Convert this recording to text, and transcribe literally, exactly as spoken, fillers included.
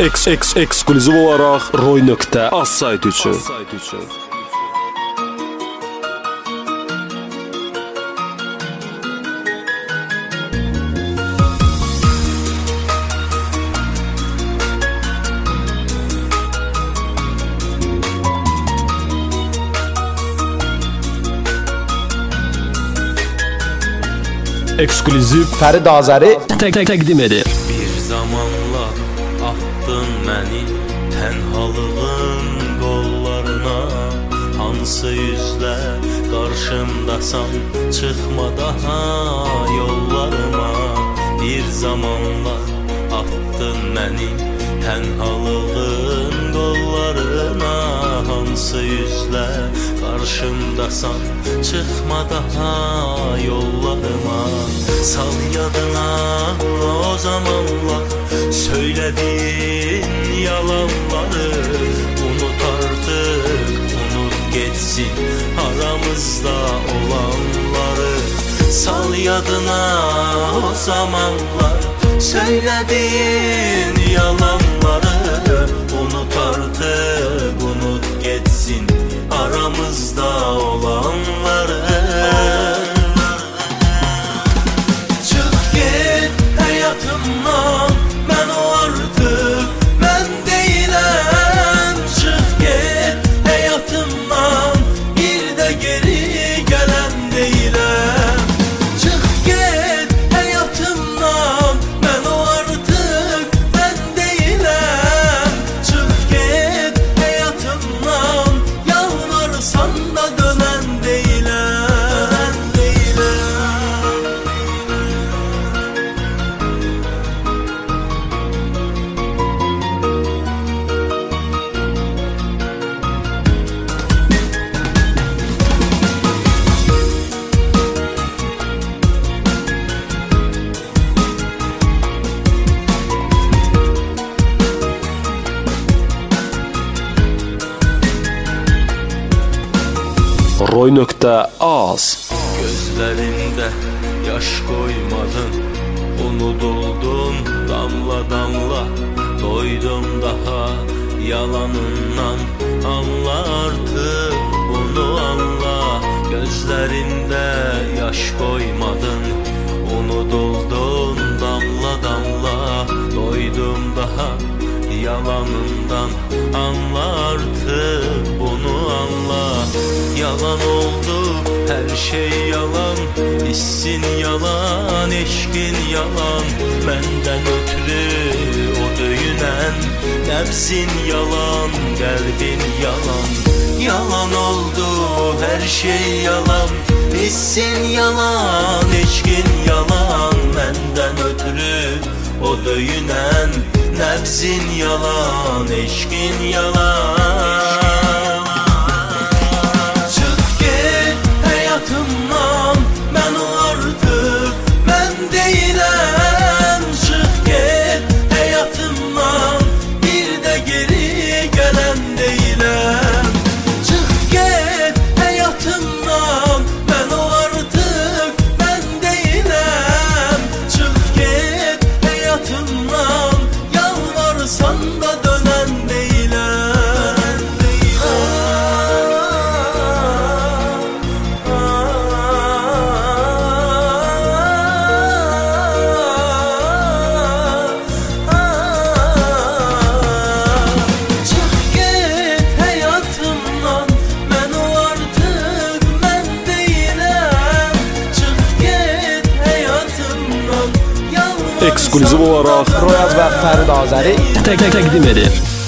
Eks eks ekskluziv olaraq roy.az saytı üçün. Ekskluziv Fərid Azəri tek tek təqdim edir. Bir zamanlar attın məni tənhalığın qollarına, hansı yüzlə qarşımdasan, çıxma daha yollarıma. Bir zamanlar attın məni tənhalığın qollarına, hansı yüzlə qarşımdasan, çıxma daha yollarıma. Sal yadına o zamanlar söylediğin yalanları, unut artık, unut geçsin aramızda olanları. Sal yadına o zamanlar söylediğin yalanları, unut artık, unut geçsin aramızda olanları. Hayatımdan ben o artık ben değilim. Çık git hayatımdan, bir de geri gelen değilim. Çık git hayatımdan, ben o artık ben değilim. Çık git hayatımdan, yalvarsan da dönen değilim. roy.az. Gözlerinde yaş koymadın, unutuldun damla damla. Doydum daha yalanından, anla artık bunu anla. Gözlerinde yaş koymadın, unutuldun damla damla. Doydum daha yalanından, anla artık bunu anla. Yalan oldu her şey yalan, hissin yalan, eşkin yalan. Benden ötürü o döyünen nefsin yalan, kalbin yalan. Yalan oldu her şey yalan, hissin yalan, eşkin yalan. Benden ötürü o döyünen nefsin yalan, eşkin yalan. Çık git hayatımdan, ben o artık ben değilim. Çık git hayatımdan, bir de geri gelen değilim. Çık git hayatımdan, ben o artık ben değilim. Çık git hayatımdan, yalvarsan da dönen değilim. Çık git hayatımdan, ben o artık ben değilim. Çık git hayatımdan, yalvarsan Ekskluziv olaraq Royaz və Fərid Azəri tek tek təqdim edir.